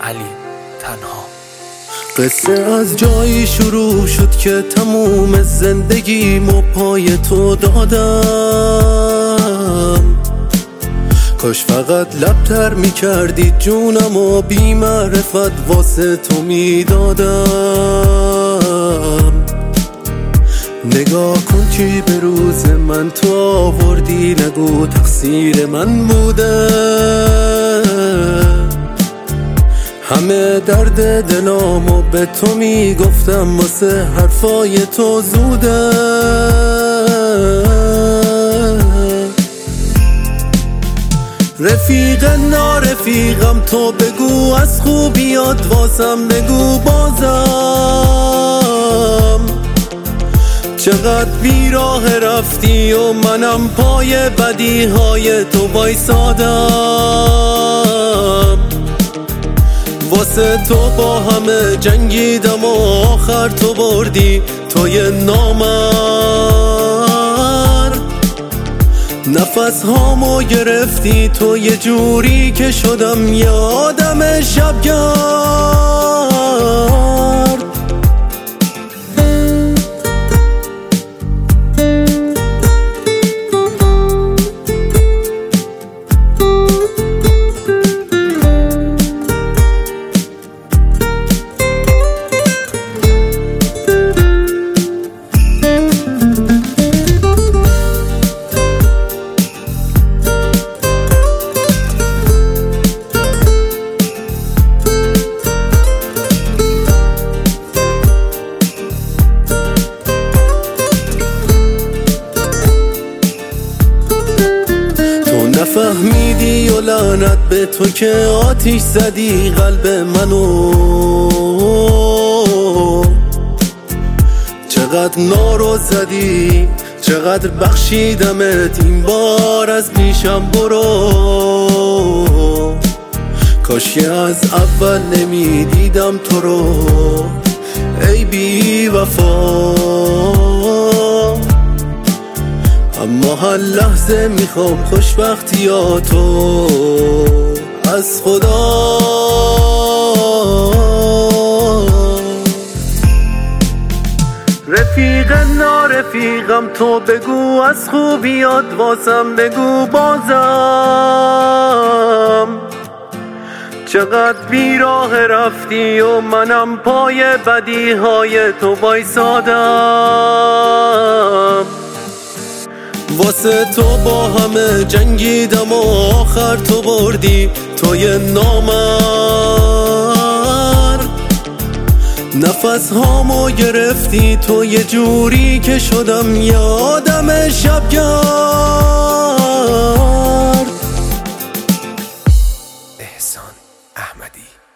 علی تنها. قصه از جایی شروع شد که تموم زندگیمو پای تو دادم. کاش فقط لبتر میکردی جونم و بی معرفت واسه تو میدادم. نگاه کن چی به روز من تو آوردی، نگو تقصیر من بوده. همه درد دلامو به تو میگفتم، واسه حرفای تو زوده. رفیق نارفیقم تو بگو، از خوبیات واسم بگو بازم. چقدر بیراه رفتی و منم پای بدیهای تو وایسادم. واسه تو با همه جنگیدم و آخر تو بردی توی نامرد. نفس هامو گرفتی تو یه جوری که شدم یه آدم شبگرد. نفهمیدی و لعنت به تو که آتیش زدی قلب منو. چقدر نارو زدی، چقدر بخشیدمت، این بار از پیشم برو. کاش که از اول نمیدیدم تو رو ای بی وفا. اما هر لحظه میخوام خوشبختیاتو از خدا. رفیق نارفیقم تو بگو، از خوبیات واسم بگو بازم. چقدر بیراه رفتی و منم پای بدیهای تو وایسادم. واسه تو با همه جنگیدم و آخر تو بردی توی نامرد. نفس هامو گرفتی تو یه جوری که شدم یه آدم شبگرد. احسان احمدی.